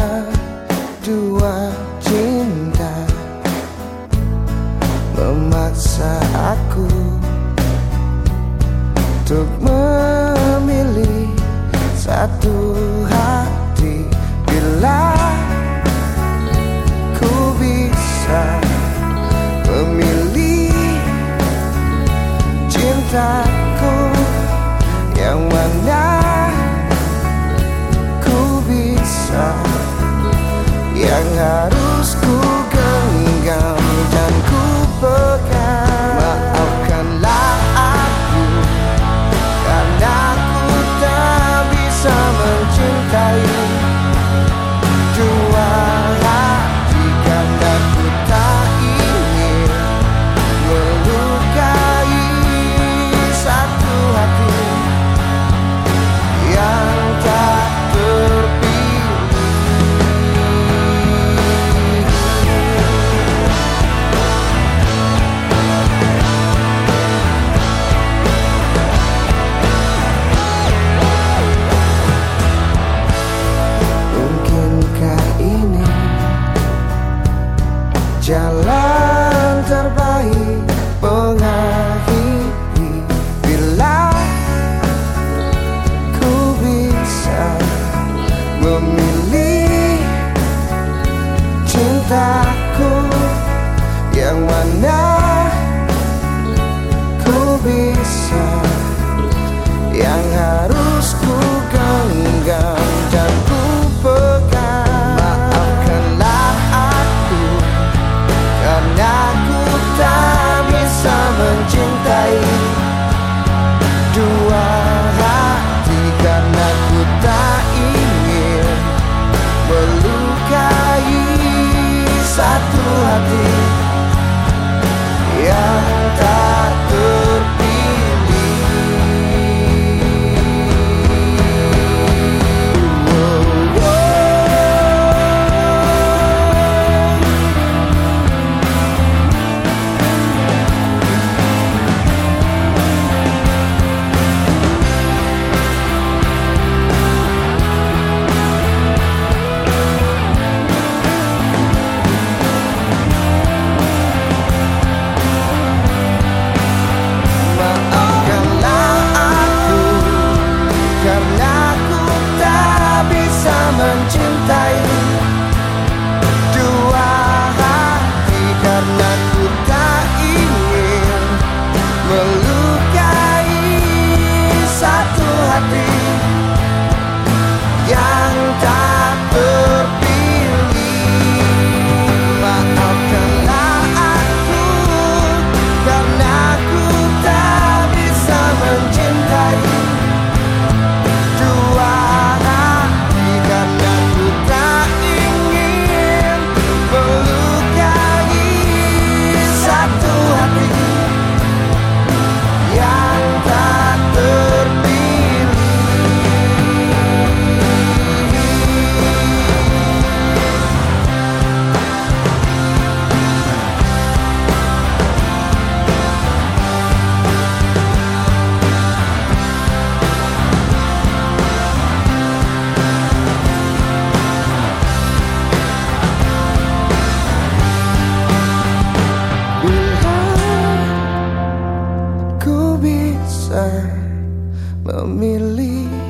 dua cinta memaksa aku untuk memilih satu hati. Bila ku bisa memilih cintaku yang mana, ku bisa yang harus ku genggam dan ku pegang. Maafkanlah aku karena ku tak bisa mencintai dua hati, karena ku tak ingin melukai satu hati yang tak terpilih. Mungkinkah ini jalan terbaik mengakhiri? Bila ku bisa memilih cintaku yang mana, ku bisa yang harus ku genggam dan ku pegang. Maafkanlah aku karena ku tak bisa mencintai dua hati, karena ku tak ingin melukai satu hati yang tak terpilih. Mencintai dua hati, karena ku tak ingin melukai satu hati yang tak terpilih. Maafkanlah aku karena ku tak bisa mencintai dua hati, karena ku tak ingin melukai satu hati yang tak terpilih. Bila ku bisa memilih